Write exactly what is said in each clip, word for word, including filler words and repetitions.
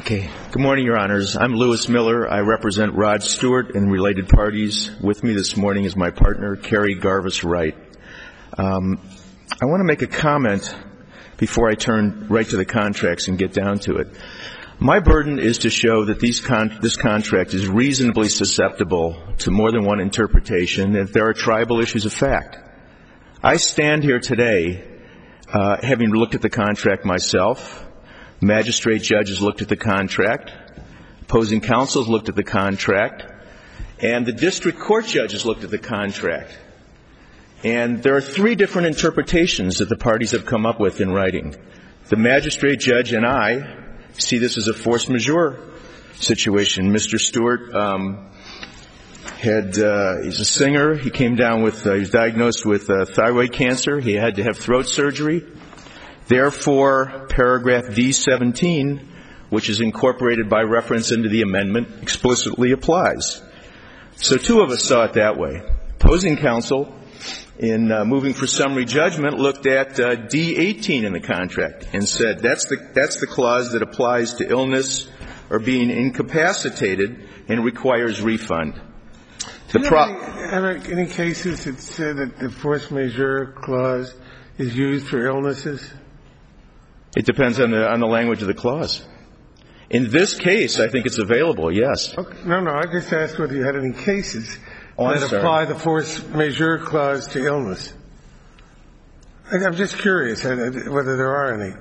Okay. Good morning, Your Honors. I'm Lewis Miller. I represent Rod Stewart and related parties. With me this morning is my partner, Carrie Garvis Wright. Um, I want to make a comment before I turn right to the contracts and get down to it. My burden is to show that these con- this contract is reasonably susceptible to more than one interpretation, and that there are tribal issues of fact. I stand here today uh, having looked at the contract myself. Magistrate judges looked at the contract, opposing counsels looked at the contract, and the district court judges looked at the contract. And there are three different interpretations that the parties have come up with in writing. The magistrate judge and I see this as a force majeure situation. Mister Stewart um, had, uh, he's a singer. He came down with, uh, he was diagnosed with uh, thyroid cancer. He had to have throat surgery. Therefore, paragraph D seventeen, which is incorporated by reference into the amendment, explicitly applies. So two of us saw it that way. Opposing counsel, in uh, moving for summary judgment, looked at uh, D eighteen in the contract and said that's the that's the clause that applies to illness or being incapacitated and requires refund. The Do you pro- have any, any cases that say that the force majeure clause is used for illnesses? It depends on the on the language of the clause. In this case, I think it's available, yes. Okay. No, no, I just asked whether you had any cases oh, that apply the force majeure clause to illness. I'm just curious whether there are any.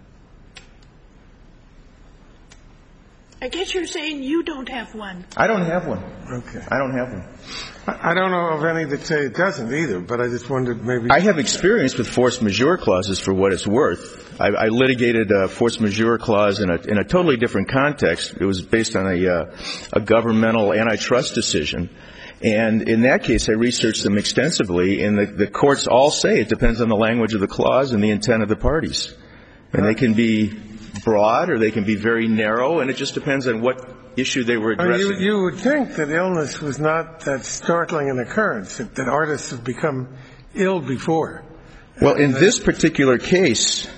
I guess you're saying you don't have one. I don't have one. Okay. I don't have one. I don't know of any that say it doesn't either, but I just wondered maybe. I have experience with force majeure clauses for what it's worth. I, I litigated a force majeure clause in a, in a totally different context. It was based on a, uh, a governmental antitrust decision. And in that case, I researched them extensively, and the, the courts all say it depends on the language of the clause and the intent of the parties. And they can be broad or they can be very narrow, and it just depends on what issue they were addressing. I mean, you, you would think that illness was not that startling an occurrence, that, that artists have become ill before. Well, in this particular case,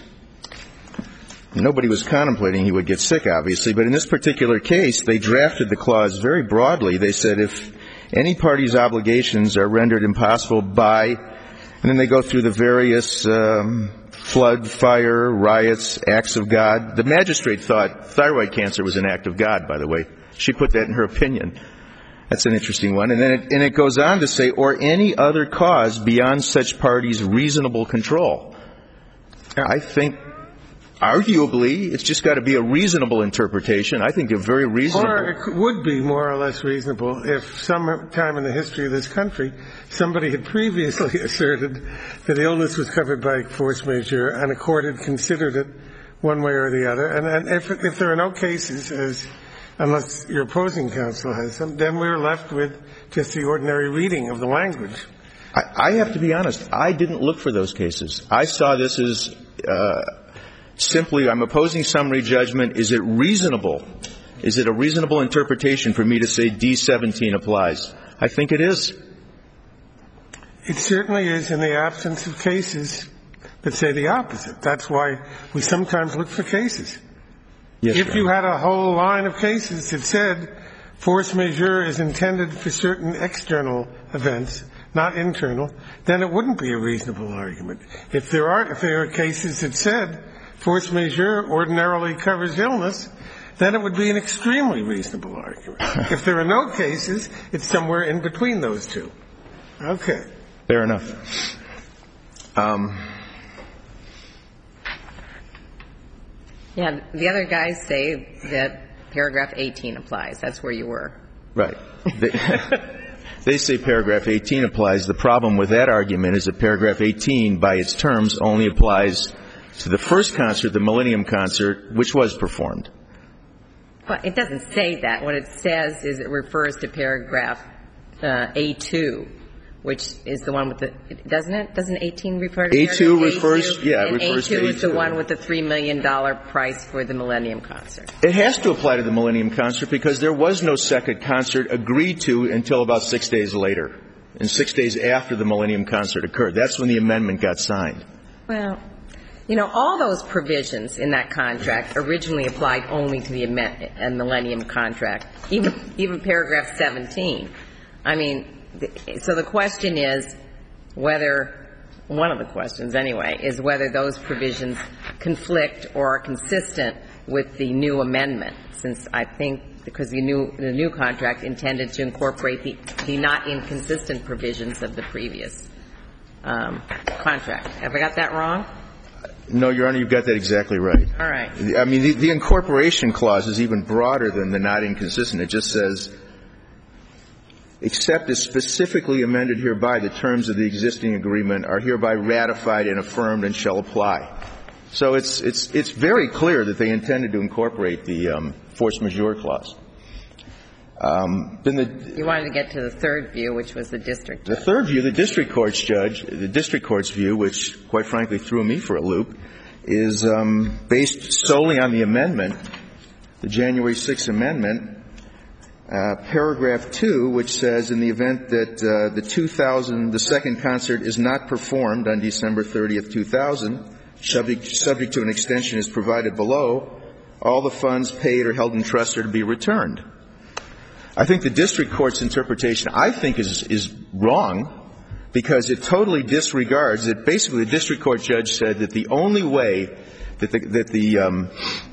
nobody was contemplating he would get sick, obviously, but in this particular case, they drafted the clause very broadly. They said if any party's obligations are rendered impossible by, and then they go through the various um, flood, fire, riots, acts of God. The magistrate thought thyroid cancer was an act of God, by the way. She put that in her opinion. That's an interesting one. And then it, and it goes on to say, or any other cause beyond such party's reasonable control. I think, arguably, it's just got to be a reasonable interpretation. I think a very reasonable. Or it would be more or less reasonable if some time in the history of this country somebody had previously asserted that illness was covered by force majeure and a court had considered it one way or the other. And, and if, if there are no cases, as unless your opposing counsel has some, then we're left with just the ordinary reading of the language. I, I have to be honest. I didn't look for those cases. I saw this as uh, simply, I'm opposing summary judgment. Is it reasonable? Is it a reasonable interpretation for me to say D seventeen applies? I think it is. It certainly is in the absence of cases that say the opposite. That's why we sometimes look for cases. Yes, if sir. you had a whole line of cases that said force majeure is intended for certain external events, not internal, then it wouldn't be a reasonable argument. If there are, if there are cases that said force majeure ordinarily covers illness, then it would be an extremely reasonable argument. If there are no cases, it's somewhere in between those two. Okay. Fair enough. Um, yeah, the other guys say that paragraph eighteen applies. That's where you were. Right. They, they say paragraph eighteen applies. The problem with that argument is that paragraph eighteen, by its terms, only applies to the first concert, the Millennium Concert, which was performed. Well, it doesn't say that. What it says is it refers to paragraph uh, A two, which is the one with the, doesn't it? Doesn't eighteen refer to A two paragraph refers, A two? yeah, it and refers to A two. A two is the one with the three million dollars price for the Millennium Concert. It has to apply to the Millennium Concert because there was no second concert agreed to until about six days later, and six days after the Millennium Concert occurred. That's when the amendment got signed. Well, You know, all those provisions in that contract originally applied only to the Millennium contract, even even paragraph seventeen. I mean, so the question is whether, one of the questions anyway, is whether those provisions conflict or are consistent with the new amendment, since I think because the new the new contract intended to incorporate the, the not inconsistent provisions of the previous um, contract. Have I got that wrong? No, Your Honor, you've got that exactly right. All right. I mean, the, the incorporation clause is even broader than the not inconsistent. It just says, except as specifically amended hereby, the terms of the existing agreement are hereby ratified and affirmed and shall apply. So it's it's it's very clear that they intended to incorporate the um, force majeure clause. Um, then the you wanted to get to the third view, which was the district judge. The third view, the district court's judge, the district court's view, which quite frankly threw me for a loop, is um, based solely on the amendment, the January sixth amendment, uh, paragraph two, which says in the event that uh, the two thousand, the second concert is not performed on December thirtieth, two thousand, subject, subject to an extension as provided below, all the funds paid or held in trust are to be returned. I think the district court's interpretation, I think, is is wrong because it totally disregards it. Basically, the district court judge said that the only way that the that the um,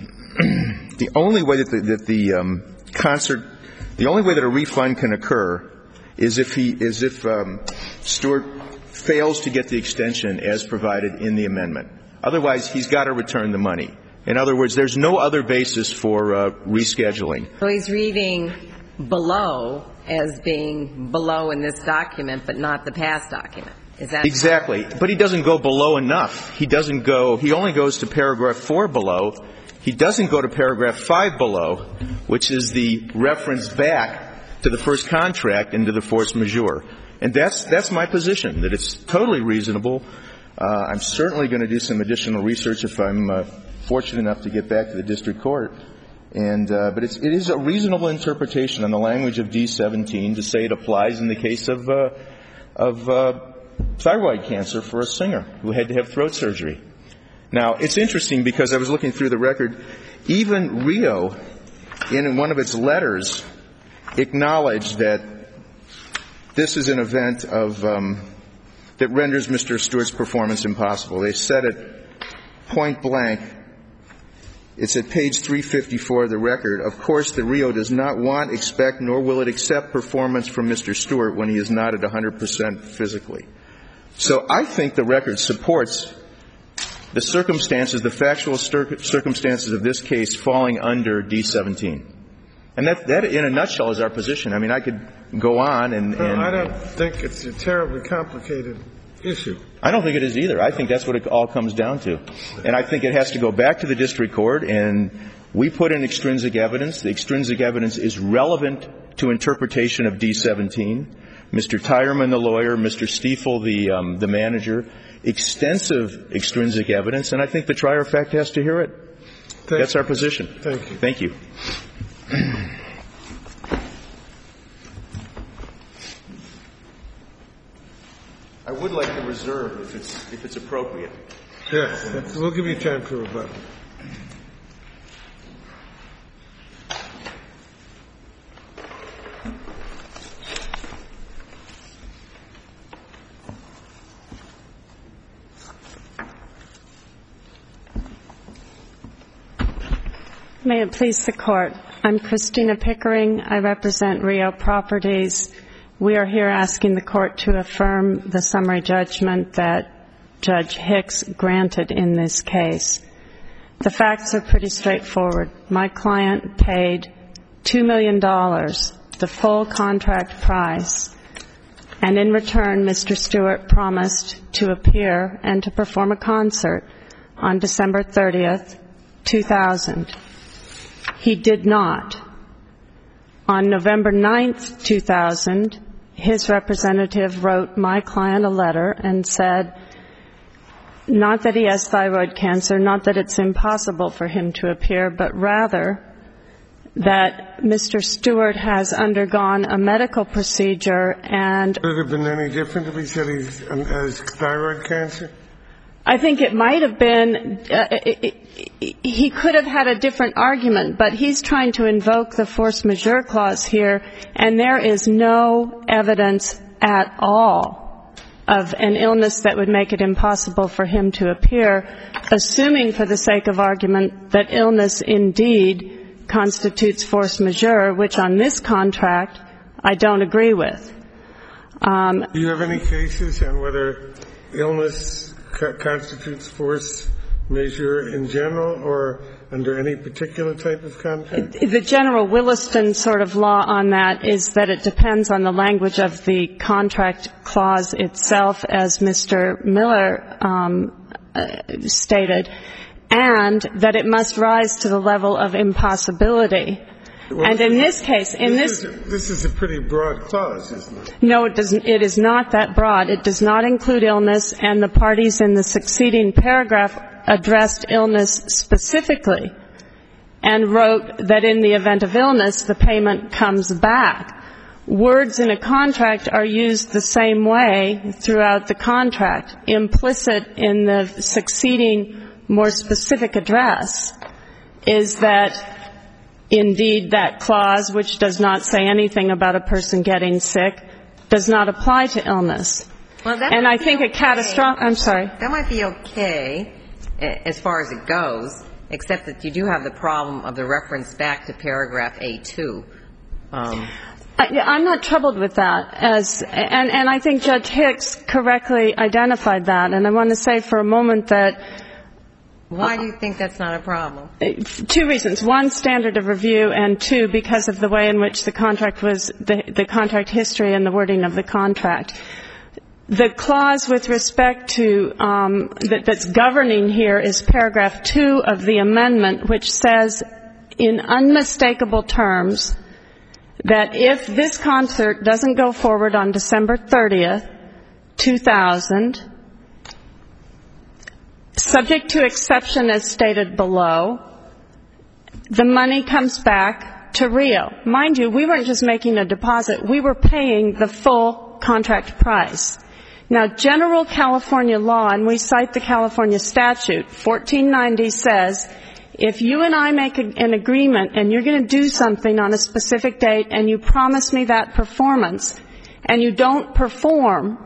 the only way that the, that the um, concert, the only way that a refund can occur is if he is if um, Stewart fails to get the extension as provided in the amendment. Otherwise, he's got to return the money. In other words, there's no other basis for uh, rescheduling. So he's reading below as being below in this document, but not the past document. Is that exactly? But he doesn't go below enough. He doesn't go. He only goes to paragraph four below. He doesn't go to paragraph five below, which is the reference back to the first contract and to the force majeure. And that's that's my position, that it's totally reasonable. Uh, I'm certainly going to do some additional research if I'm uh, fortunate enough to get back to the district court. And uh, but it's, it is a reasonable interpretation on the language of D seventeen to say it applies in the case of uh, of uh, thyroid cancer for a singer who had to have throat surgery. Now, it's interesting because I was looking through the record. Even Rio, in one of its letters, acknowledged that this is an event of um, that renders Mister Stewart's performance impossible. They said it point blank. It's at page three fifty-four of the record. Of course, the Rio does not want, expect, nor will it accept performance from Mister Stewart when he is not at one hundred percent physically. So I think the record supports the circumstances, the factual circumstances of this case falling under D seventeen. And that, that in a nutshell, is our position. I mean, I could go on and... and well, I don't think it's a terribly complicated issue. I don't think it is either. I think that's what it all comes down to. And I think it has to go back to the district court, and we put in extrinsic evidence. The extrinsic evidence is relevant to interpretation of D seventeen. Mister Tyerman, the lawyer, Mister Stiefel, the um, the manager, extensive extrinsic evidence, and I think the trier of fact has to hear it. Thank That's you. our position. Thank you. Thank you. I would like to reserve, if it's if it's appropriate. Yes, that's, we'll give you time for rebuttal. May it please the Court. I'm Christina Pickering. I represent Rio Properties. We are here asking the Court to affirm the summary judgment that Judge Hicks granted in this case. The facts are pretty straightforward. My client paid two million dollars, the full contract price, and in return, Mister Stewart promised to appear and to perform a concert on December thirtieth, two thousand. He did not. On November ninth, two thousand, his representative wrote my client a letter and said, not that he has thyroid cancer, not that it's impossible for him to appear, but rather that Mister Stewart has undergone a medical procedure and... Would it have been any different if he said he has thyroid cancer? I think it might have been, uh, it, it, he could have had a different argument, but he's trying to invoke the force majeure clause here, and there is no evidence at all of an illness that would make it impossible for him to appear, assuming for the sake of argument that illness indeed constitutes force majeure, which on this contract I don't agree with. Um, Do you have any cases on whether illness co- constitutes force majeure in general or under any particular type of contract? The general Williston sort of law on that is that it depends on the language of the contract clause itself, as Mister Miller um, uh, stated, and that it must rise to the level of impossibility. Well, and in this case, in this, this, is a, this is a pretty broad clause, isn't it? No, it doesn't. It is not that broad. It does not include illness, and the parties in the succeeding paragraph addressed illness specifically and wrote that in the event of illness, the payment comes back. Words in a contract are used the same way throughout the contract. Implicit in the succeeding, more specific address is that indeed, that clause, which does not say anything about a person getting sick, does not apply to illness. Well, that and I think okay. a catastrophic, I'm sorry. That might be okay as far as it goes, except that you do have the problem of the reference back to paragraph A two. Um, I, I'm not troubled with that, as, and, and I think Judge Hicks correctly identified that. And I want to say for a moment that Why do you think that's not a problem? Two reasons. One, standard of review, and two, because of the way in which the contract was, the, the contract history and the wording of the contract. The clause with respect to, um, that, that's governing here is paragraph two of the amendment, which says in unmistakable terms that if this concert doesn't go forward on December thirtieth, two thousand, subject to exception as stated below, the money comes back to Rio. Mind you, we weren't just making a deposit. We were paying the full contract price. Now, general California law, and we cite the California statute, fourteen ninety says, if you and I make a, an agreement and you're going to do something on a specific date and you promise me that performance and you don't perform,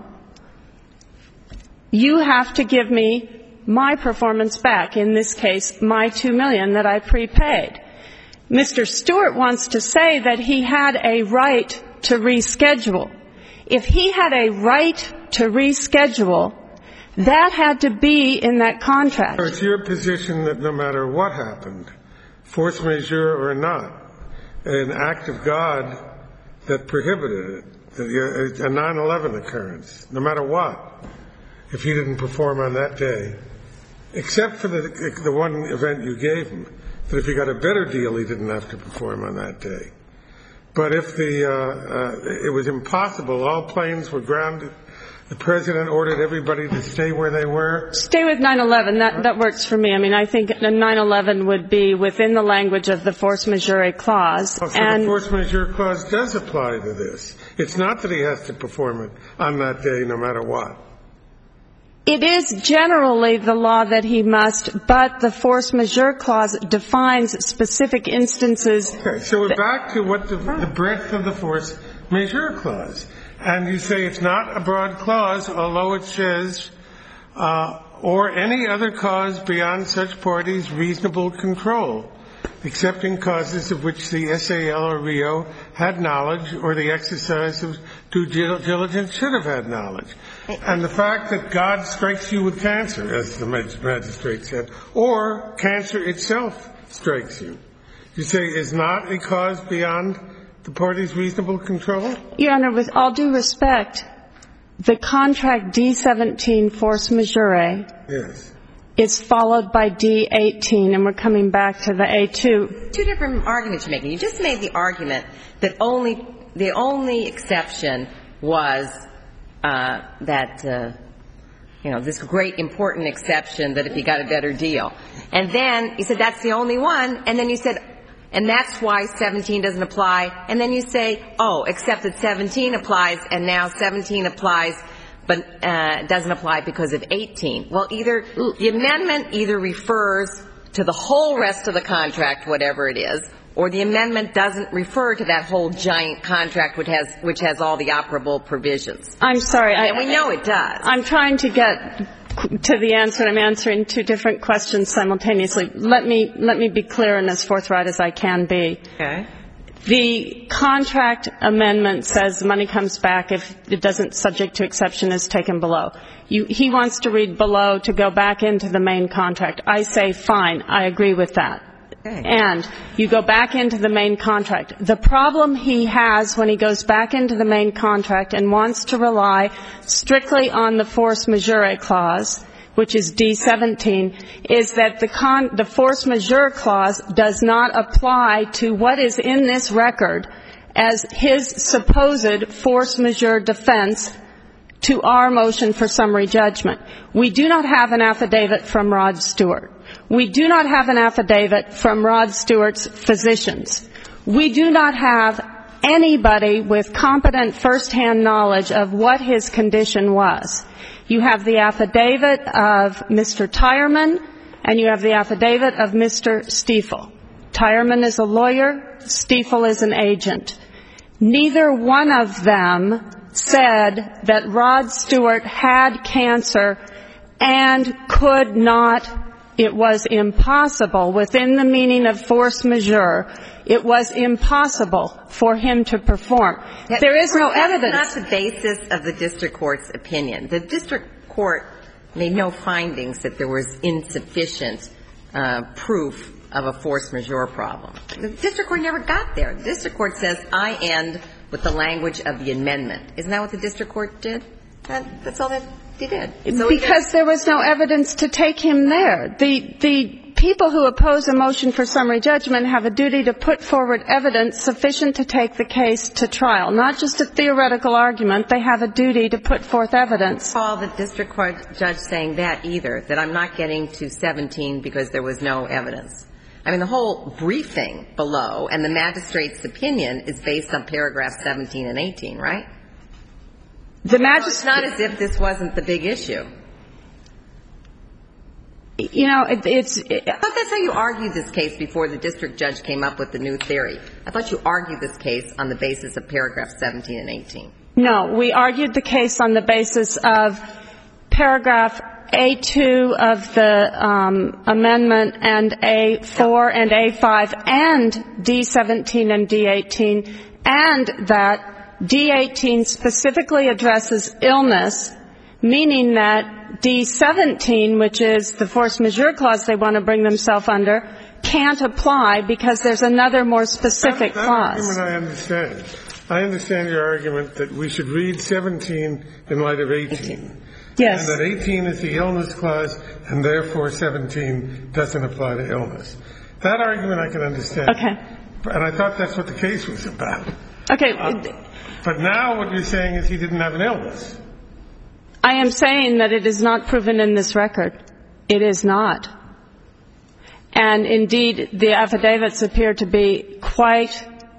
you have to give me my performance back, in this case, my two million dollars that I prepaid. Mister Stewart wants to say that he had a right to reschedule. If he had a right to reschedule, that had to be in that contract. So it's your position that no matter what happened, force majeure or not, an act of God that prohibited it, a nine eleven occurrence, no matter what, if he didn't perform on that day, except for the, the one event you gave him, that if he got a better deal, he didn't have to perform on that day. But if the uh, uh, it was impossible, all planes were grounded, the president ordered everybody to stay where they were. Stay with nine eleven. That, that works for me. I mean, I think the nine eleven would be within the language of the force majeure clause. Oh, so and the force majeure clause does apply to this. It's not that he has to perform it on that day no matter what. It is generally the law that he must, but the force majeure clause defines specific instances. Okay, so we're back to what the, the breadth of the force majeure clause. And you say it's not a broad clause, although it says, uh, or any other cause beyond such parties' reasonable control, excepting causes of which the S A L or Rio had knowledge or the exercise of due diligence should have had knowledge. And the fact that God strikes you with cancer, as the magistrate said, or cancer itself strikes you, you say is not a cause beyond the party's reasonable control? Your Honor, with all due respect, the contract D seventeen force majeure yes. is followed by D eighteen, and we're coming back to the A two. Two different arguments you're making. You just made the argument that only the only exception was uh, that, uh, you know, this great important exception that if you got a better deal. And then you said that's the only one, and then you said, and that's why seventeen doesn't apply. And then you say, oh, except that seventeen applies, and now seventeen applies but uh, doesn't apply because of eighteen. Well, either the amendment either refers to the whole rest of the contract, whatever it is, or the amendment doesn't refer to that whole giant contract which has which has all the operable provisions. I'm sorry. And I, we know it does. I'm trying to get to the answer, and I'm answering two different questions simultaneously. Let me let me be clear and as forthright as I can be. Okay. The contract amendment says the money comes back if it doesn't subject to exception is taken below. You, he wants to read below to go back into the main contract. I say fine, I agree with that. Okay. And you go back into the main contract. The problem he has when he goes back into the main contract and wants to rely strictly on the force majeure clause, which is D seventeen, is that the, con- the force majeure clause does not apply to what is in this record as his supposed force majeure defense to our motion for summary judgment. We do not have an affidavit from Rod Stewart. We do not have an affidavit from Rod Stewart's physicians. We do not have anybody with competent first-hand knowledge of what his condition was. You have the affidavit of Mister Tyerman, and you have the affidavit of Mister Stiefel. Tyerman is a lawyer. Stiefel is an agent. Neither one of them said that Rod Stewart had cancer and could not, it was impossible, within the meaning of force majeure, it was impossible for him to perform. That, there is no evidence. That's not the basis of the district court's opinion. The district court made no findings that there was insufficient uh, proof of a force majeure problem. The district court never got there. The district court says, I end with the language of the amendment. Isn't that what the district court did? That, that's all that they did. So because did. There was no evidence to take him there. The, the people who oppose a motion for summary judgment have a duty to put forward evidence sufficient to take the case to trial. Not just a theoretical argument. They have a duty to put forth evidence. I don't recall the district court judge saying that either, that I'm not getting to seventeen because there was no evidence. I mean, the whole briefing below and the magistrate's opinion is based on paragraphs seventeen and eighteen, right? The magistrate. So it's not as if this wasn't the big issue. You know, it, it's. It, I thought that's how you argued this case before the district judge came up with the new theory. I thought you argued this case on the basis of paragraphs seventeen and eighteen. No, we argued the case on the basis of paragraph A two of the um, amendment and A four and A five and D seventeen and D eighteen, and that D eighteen specifically addresses illness, meaning that D seventeen, which is the force majeure clause they want to bring themselves under, can't apply because there's another more specific that, that clause. Argument I understand. I understand your argument that we should read seventeen in light of eighteen. Yes. And that eighteen is the illness clause, and therefore seventeen doesn't apply to illness. That argument I can understand. Okay. And I thought that's what the case was about. Okay. Uh, but now what you're saying is he didn't have an illness. I am saying that it is not proven in this record. It is not. And indeed, the affidavits appear to be quite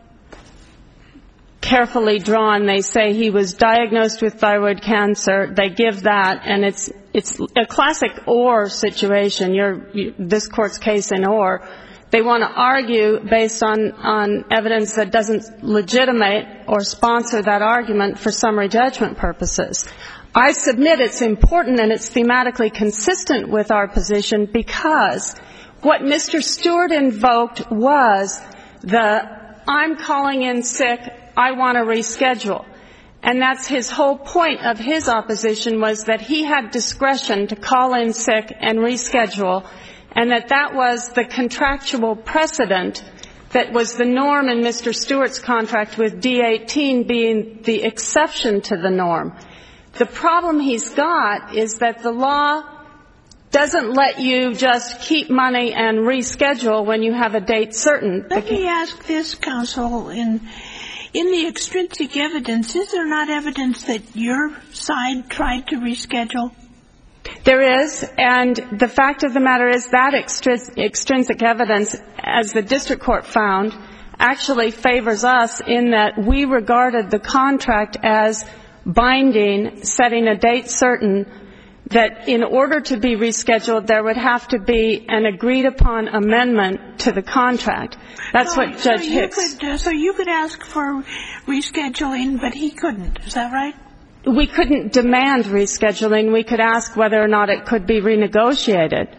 carefully drawn. They say he was diagnosed with thyroid cancer. They give that, and it's it's a classic Orr situation. You're, you, this court's case in Orr. They want to argue based on, on evidence that doesn't legitimate or sponsor that argument for summary judgment purposes. I submit it's important and it's thematically consistent with our position because what Mister Stewart invoked was the I'm calling in sick, I want to reschedule. And that's his whole point of his opposition was that he had discretion to call in sick and reschedule, and that that was the contractual precedent that was the norm in Mister Stewart's contract, with D eighteen being the exception to the norm. The problem he's got is that the law doesn't let you just keep money and reschedule when you have a date certain. Let me ask this, counsel. In, in the extrinsic evidence, is there not evidence that your side tried to reschedule? There is, and the fact of the matter is that extrinsic evidence, as the district court found, actually favors us in that we regarded the contract as binding, setting a date certain, that in order to be rescheduled, there would have to be an agreed-upon amendment to the contract. That's so, what Judge so you Hicks... Could, uh, so you could ask for rescheduling, but he couldn't. Is that right? We couldn't demand rescheduling. We could ask whether or not it could be renegotiated.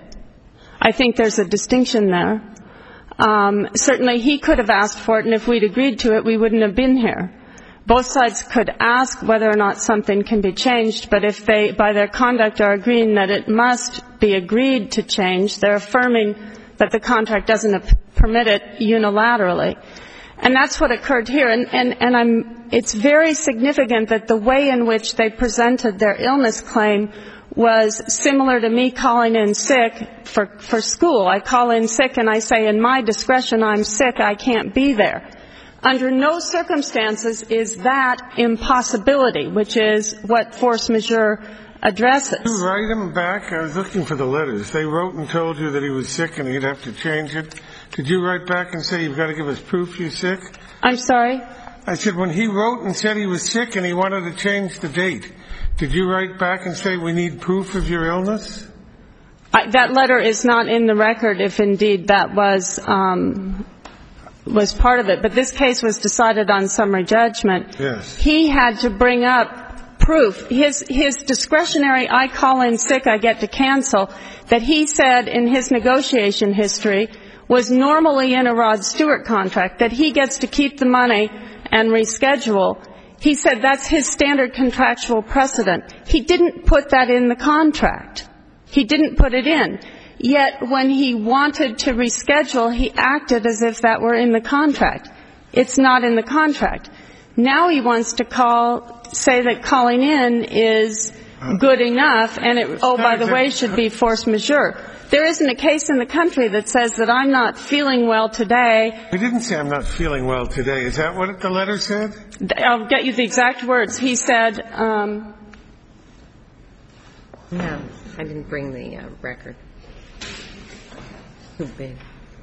I think there's a distinction there. Um, certainly he could have asked for it, and if we'd agreed to it, we wouldn't have been here. Both sides could ask whether or not something can be changed, but if they, by their conduct, are agreeing that it must be agreed to change, they're affirming that the contract doesn't permit it unilaterally. And that's what occurred here. And, and, and I'm, it's very significant that the way in which they presented their illness claim was similar to me calling in sick for, for school. I call in sick and I say, in my discretion, I'm sick, I can't be there. Under no circumstances is that impossibility, which is what force majeure addresses. Did you write him back? I was looking for the letters. They wrote and told you that he was sick and he'd have to change it. Did you write back and say, you've got to give us proof you're sick? I'm sorry? I said, when he wrote and said he was sick and he wanted to change the date, did you write back and say, we need proof of your illness? I, that letter is not in the record, if indeed that was... Um, was part of it, but this case was decided on summary judgment. Yes. He had to bring up proof. His, his discretionary, I call in sick, I get to cancel, that he said in his negotiation history was normally in a Rod Stewart contract, that he gets to keep the money and reschedule. He said that's his standard contractual precedent. He didn't put that in the contract. He didn't put it in. Yet when he wanted to reschedule, he acted as if that were in the contract. It's not in the contract. Now he wants to call, say that calling in is good enough, and it, oh, by the way, should be force majeure. There isn't a case in the country that says that I'm not feeling well today. He didn't say I'm not feeling well today. Is that what the letter said? I'll get you the exact words. He said... Um, no, I didn't bring the uh, record. Too big.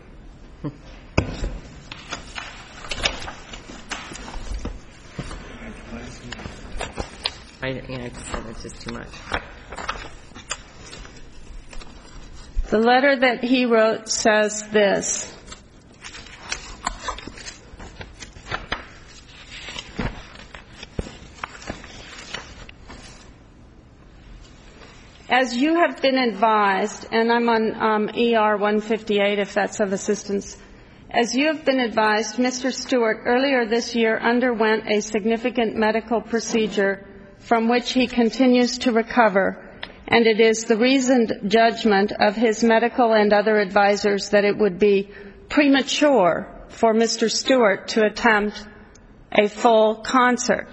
I, yeah, I just said it's just too much. The letter that he wrote says this. As you have been advised, and I'm on um, E R one fifty-eight if that's of assistance, as you have been advised, Mister Stewart earlier this year underwent a significant medical procedure from which he continues to recover, and it is the reasoned judgment of his medical and other advisors that it would be premature for Mister Stewart to attempt a full concert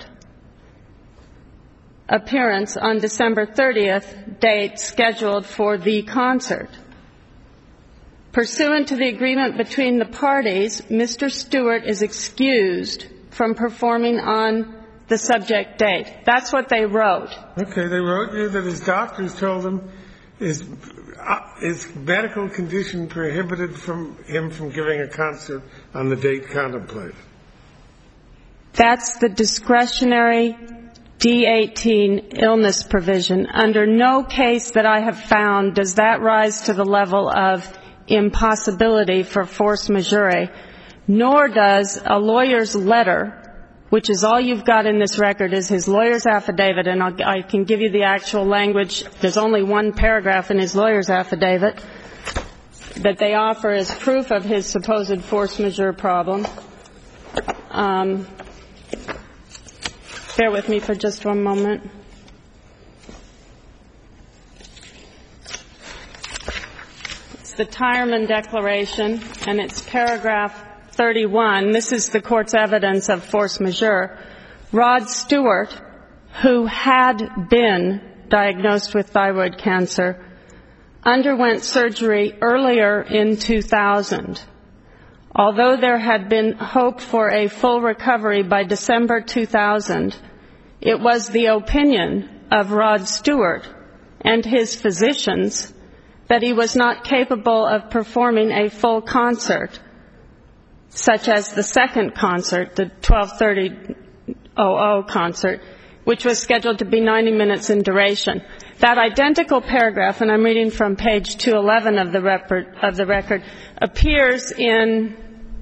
appearance on December thirtieth, date scheduled for the concert. Pursuant to the agreement between the parties, Mister Stewart is excused from performing on the subject date. That's what they wrote. Okay, they wrote you that his doctors told him his, uh, his medical condition prohibited from him from giving a concert on the date contemplated. That's the discretionary D eighteen illness provision. Under no case that I have found does that rise to the level of impossibility for force majeure, nor does a lawyer's letter, which is all you've got in this record is his lawyer's affidavit, and I'll, I can give you the actual language. There's only one paragraph in his lawyer's affidavit that they offer as proof of his supposed force majeure problem. Um, Bear with me for just one moment. It's the Tyerman Declaration, and it's paragraph thirty-one. This is the court's evidence of force majeure. Rod Stewart, who had been diagnosed with thyroid cancer, underwent surgery earlier in two thousand. Although there had been hope for a full recovery by December two thousand, it was the opinion of Rod Stewart and his physicians that he was not capable of performing a full concert, such as the second concert, the twelve thirty concert, which was scheduled to be ninety minutes in duration. That identical paragraph, and I'm reading from page two eleven of the record, of the record appears in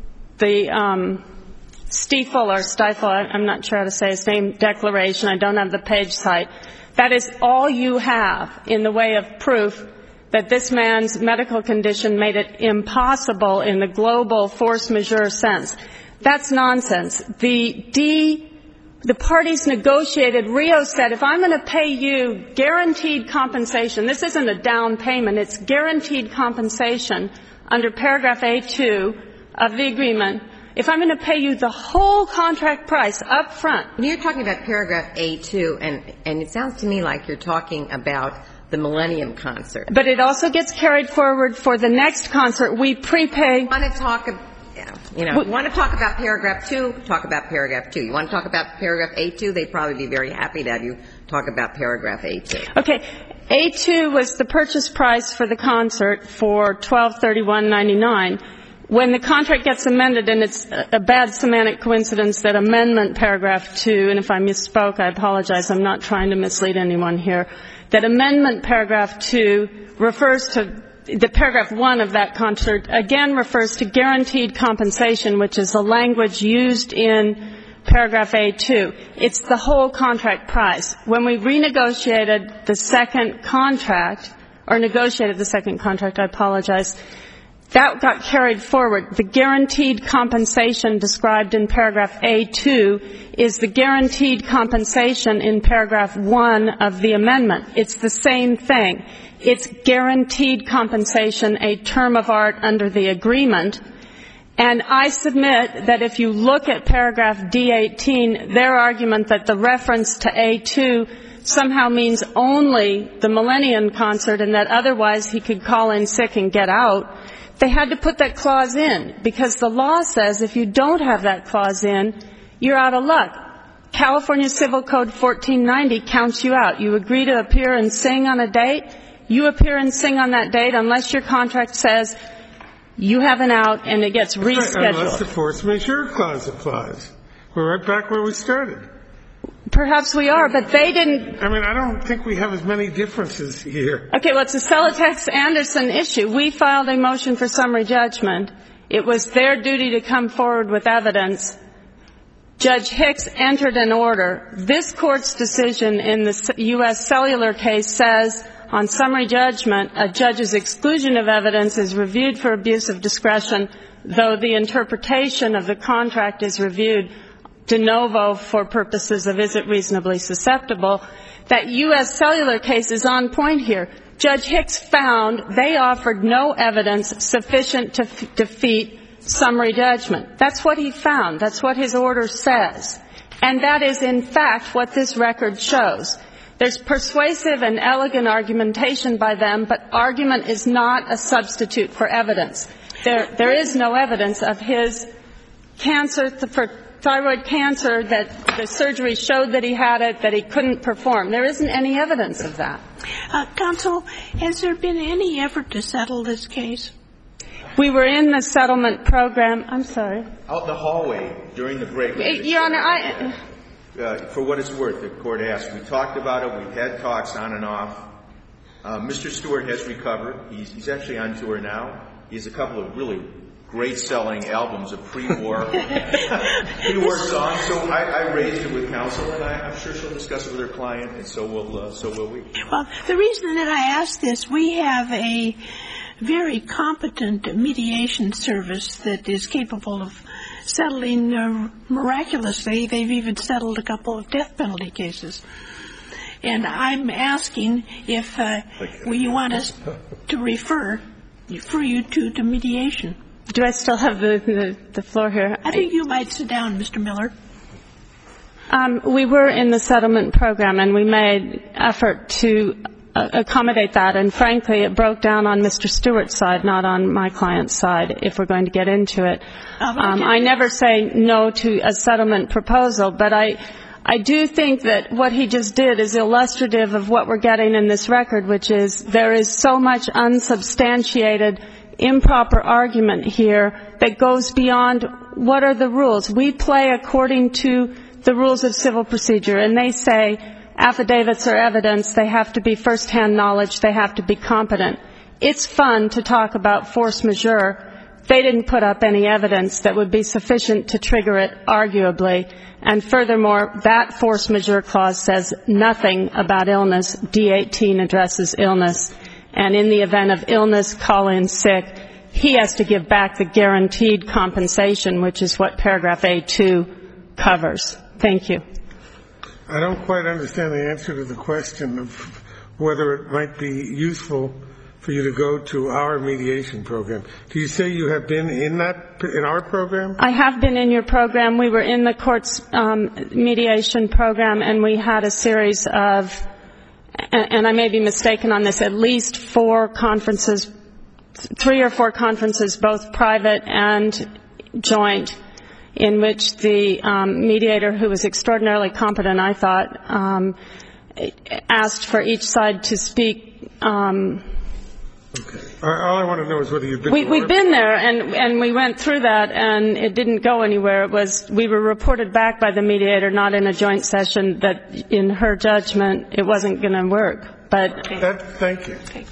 the um, Stiefel or Stiefel, I'm not sure how to say his name, declaration. I don't have the page site. That is all you have in the way of proof that this man's medical condition made it impossible in the global force majeure sense. That's nonsense. The D, the parties negotiated. Rio said, if I'm going to pay you guaranteed compensation, this isn't a down payment, it's guaranteed compensation under paragraph A two of the agreement. If I'm going to pay you the whole contract price up front. You're talking about paragraph A two, and, and it sounds to me like you're talking about the Millennium Concert. But it also gets carried forward for the next concert. We prepay. You want to talk, yeah, you know, you want to talk about paragraph two, talk about paragraph two. You want to talk about paragraph A two, they'd probably be very happy to have you talk about paragraph A two. Okay. A two was the purchase price for the concert for twelve thirty-one ninety-nine. When the contract gets amended, and it's a bad semantic coincidence that amendment paragraph two, and if I misspoke, I apologize, I'm not trying to mislead anyone here, that amendment paragraph two refers to, the paragraph one of that concert again refers to guaranteed compensation, which is the language used in paragraph A two. It's the whole contract price. When we renegotiated the second contract, or negotiated the second contract, I apologize, that got carried forward. The guaranteed compensation described in paragraph A two is the guaranteed compensation in paragraph one of the amendment. It's the same thing. It's guaranteed compensation, a term of art under the agreement. And I submit that if you look at paragraph D eighteen, their argument that the reference to A two somehow means only the Millennium Concert and that otherwise he could call in sick and get out, they had to put that clause in, because the law says if you don't have that clause in, you're out of luck. California Civil Code fourteen ninety counts you out. You agree to appear and sing on a date, you appear and sing on that date unless your contract says you have an out and it gets rescheduled. Right, unless the force majeure clause applies. We're right back where we started. Perhaps we are, but they didn't. I mean, I don't think we have as many differences here. Okay, well, it's a Celotex-Anderson issue. We filed a motion for summary judgment. It was their duty to come forward with evidence. Judge Hicks entered an order. This Court's decision in the U S Cellular case says on summary judgment, a judge's exclusion of evidence is reviewed for abuse of discretion, though the interpretation of the contract is reviewed de novo for purposes of is it reasonably susceptible. That U S Cellular case is on point here. Judge Hicks found they offered no evidence sufficient to f- defeat summary judgment. That's what he found. That's what his order says. And that is, in fact, what this record shows. There's persuasive and elegant argumentation by them, but argument is not a substitute for evidence. There, there is no evidence of his cancer, for thyroid cancer, that the surgery showed that he had it, that he couldn't perform. There isn't any evidence of that. Uh, counsel, has there been any effort to settle this case? We were in the settlement program. I'm sorry. Out the hallway during the break. Your Honor, I... Uh, for what it's worth, the Court asked. We talked about it. We've had talks on and off. Uh, Mister Stewart has recovered. He's, he's actually on tour now. He has a couple of really great-selling albums of pre-war, pre-war songs. So I, I raised it with counsel, and I, I'm sure she'll discuss it with her client, and so will uh, so will we. Well, the reason that I ask this, we have a very competent mediation service that is capable of settling uh, miraculously. They've even settled a couple of death penalty cases. And I'm asking if uh, you want us to refer, refer you to, to mediation. Do I still have the, the, the floor here? I think you might sit down, Mister Miller. Um, we were in the settlement program, and we made effort to uh, accommodate that. And frankly, it broke down on Mister Stewart's side, not on my client's side, if we're going to get into it. Um, I never say no to a settlement proposal, but I, I do think that what he just did is illustrative of what we're getting in this record, which is there is so much unsubstantiated improper argument here that goes beyond what are the rules. We play according to the rules of civil procedure, and they say affidavits are evidence, they have to be first-hand knowledge, they have to be competent. It's fun to talk about force majeure. They didn't put up any evidence that would be sufficient to trigger it, arguably. And furthermore, that force majeure clause says nothing about illness. D eighteen addresses illness. And in the event of illness, call in sick, he has to give back the guaranteed compensation, which is what paragraph A two covers. Thank you. I don't quite understand the answer to the question of whether it might be useful for you to go to our mediation program. Do you say you have been in that, in our program? I have been in your program. We were in the court's um, mediation program, and we had a series of, and, and I may be mistaken on this, at least four conferences, three or four conferences, both private and joint, in which the um, mediator, who was extraordinarily competent, I thought, um, asked for each side to speak. Um, Okay. All I want to know is whether you've been. We, we've been there, and and we went through that, and it didn't go anywhere. It was we were reported back by the mediator, not in a joint session, that in her judgment it wasn't going to work. But that, thank you. Okay.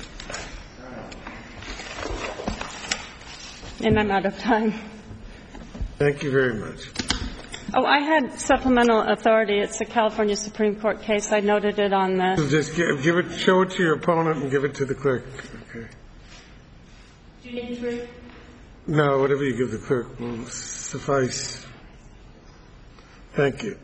And I'm out of time. Thank you very much. Oh, I had supplemental authority. It's a California Supreme Court case. I noted it on the. So just give, give it, show it to your opponent, and give it to the clerk. Okay. Do you need three? No, whatever you give the clerk will suffice. Thank you.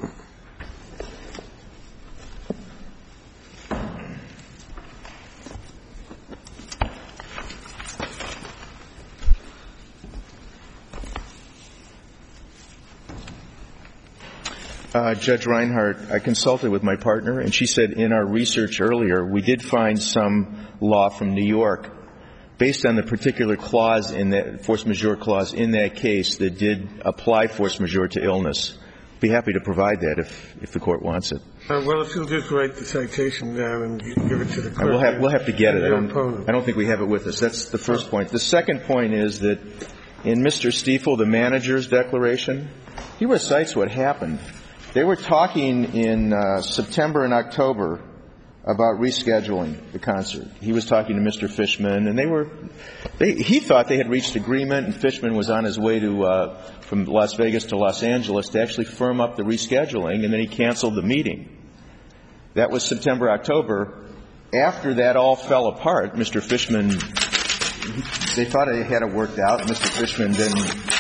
Uh, Judge Reinhart, I consulted with my partner, and she said in our research earlier, we did find some law from New York based on the particular clause in that force majeure clause in that case that did apply force majeure to illness. Be happy to provide that if, if the court wants it. Uh, well, if you'll just write the citation down and give it to the clerk. Uh, we'll have, we'll have to get it. I don't, opponent. I don't think we have it with us. That's the first point. The second point is that in Mister Stiefel, the manager's declaration, he recites what happened. They were talking in uh, September and October about rescheduling the concert. He was talking to Mister Fishman, and they were, they, he thought they had reached agreement, and Fishman was on his way to, uh, from Las Vegas to Los Angeles to actually firm up the rescheduling, and then he canceled the meeting. That was September, October. After that all fell apart, Mister Fishman, they thought they had it worked out. Mister Fishman then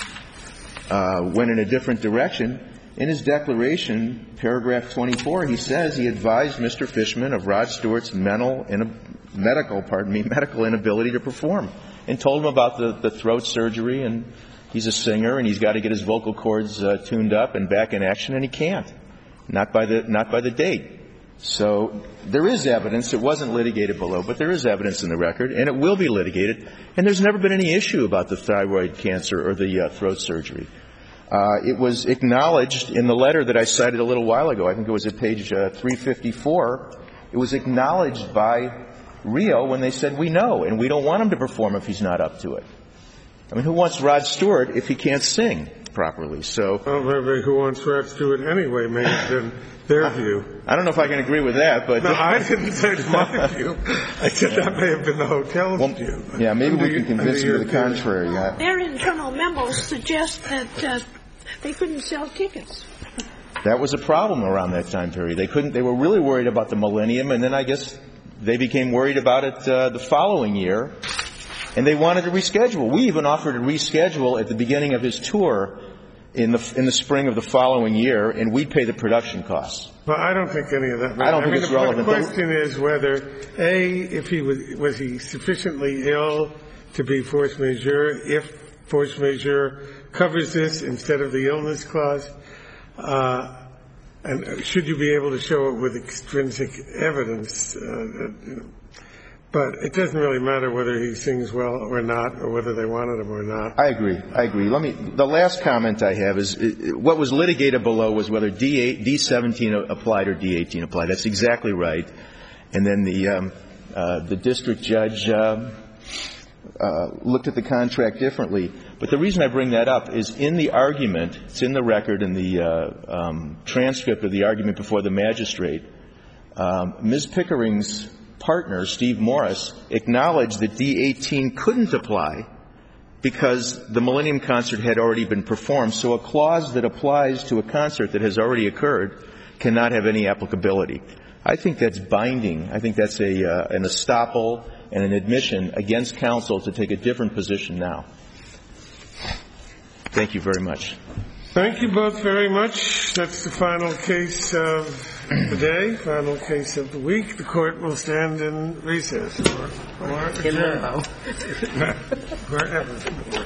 uh, went in a different direction. In his declaration, paragraph twenty-four, he says he advised Mister Fishman of Rod Stewart's mental, in medical, pardon me, medical inability to perform, and told him about the, the throat surgery, and he's a singer, and he's got to get his vocal cords uh, tuned up and back in action, and he can't, not by the not by the date. So there is evidence. It wasn't litigated below, but there is evidence in the record, and it will be litigated. And there's never been any issue about the thyroid cancer or the uh, throat surgery. Uh, it was acknowledged in the letter that I cited a little while ago. I think it was at page uh, three fifty-four. It was acknowledged by Rio when they said, we know, and we don't want him to perform if he's not up to it. I mean, who wants Rod Stewart if he can't sing properly? So, well, maybe who wants Rod Stewart anyway may have been their view. I don't know if I can agree with that, but no, I didn't say it's my view. I said that may have been the hotel's well, view. Yeah, maybe under we can convince you to the contrary. Yeah. Their internal memos suggest that uh, they couldn't sell tickets. That was a problem around that time period. They couldn't. They were really worried about the millennium, and then I guess they became worried about it uh, the following year, and they wanted to reschedule. We even offered to reschedule at the beginning of his tour in the in the spring of the following year, and we'd pay the production costs. Well, I don't think any of that matters. I don't think I mean, it's the, relevant. The question is whether, A, if he was, was he sufficiently ill to be force majeure, if force majeure covers this instead of the illness clause, uh, and should you be able to show it with extrinsic evidence? Uh, you know. But it doesn't really matter whether he sings well or not, or whether they wanted him or not. I agree. I agree. Let me. The last comment I have is uh, what was litigated below was whether D eight, D seventeen applied or D eighteen applied. That's exactly right. And then the um, uh, the district judge uh, uh, looked at the contract differently. But the reason I bring that up is in the argument, it's in the record, in the uh, um, transcript of the argument before the magistrate, um, Miz Pickering's partner, Steve Morris, acknowledged that D eighteen couldn't apply because the Millennium Concert had already been performed. So a clause that applies to a concert that has already occurred cannot have any applicability. I think that's binding. I think that's a uh, an estoppel and an admission against counsel to take a different position now. Thank you very much. Thank you both very much. That's the final case of the day, final case of the week. The court will stand in recess or, or adjourn. Wherever.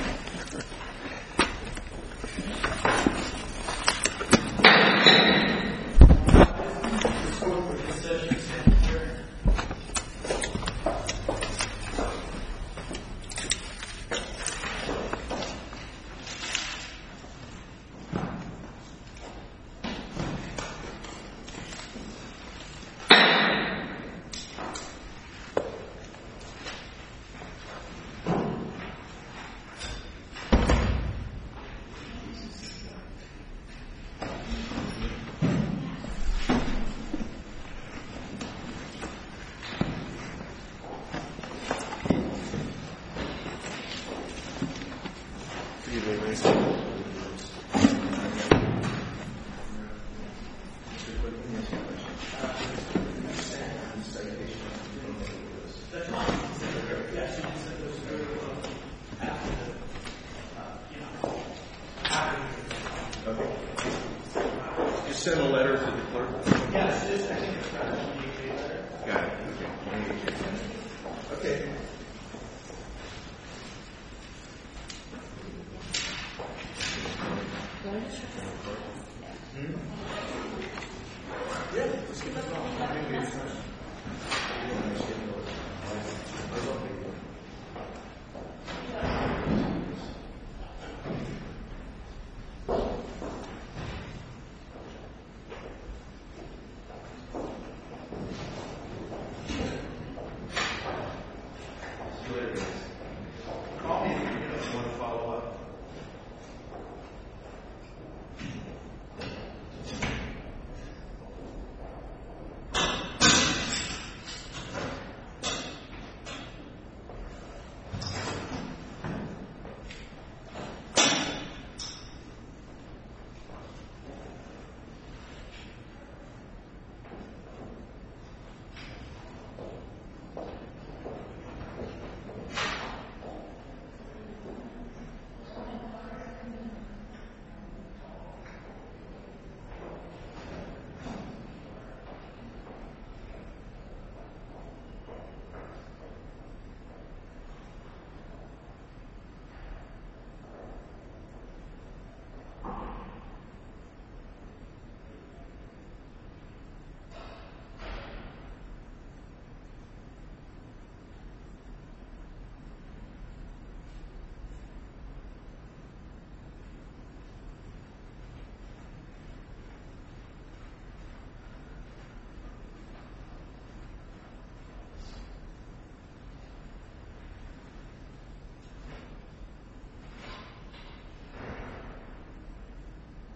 Send a letter to the clerk? Yes, it is. I think it's got it. Got it. Okay. Okay.